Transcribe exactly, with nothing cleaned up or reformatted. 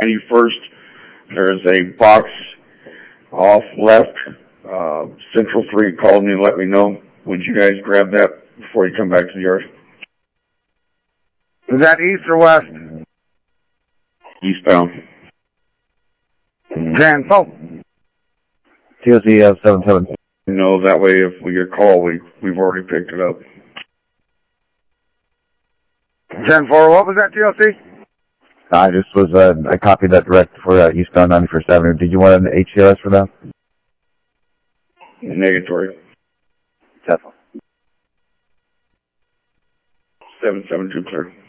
ninety-first. There's a box off left. Uh, Central three called me and let me know. Would you guys grab that before you come back to the yard? Is that east or west? Eastbound. ten four. T O C uh, seven seven. You know, that way if we get a call, we, we've already picked it up. ten four, what was that, T O C? I just was, uh, I copied that direct for uh, eastbound ninety-first Avenue. Did you want an H C R S for that? Negatory. Definitely. seven seven two clear.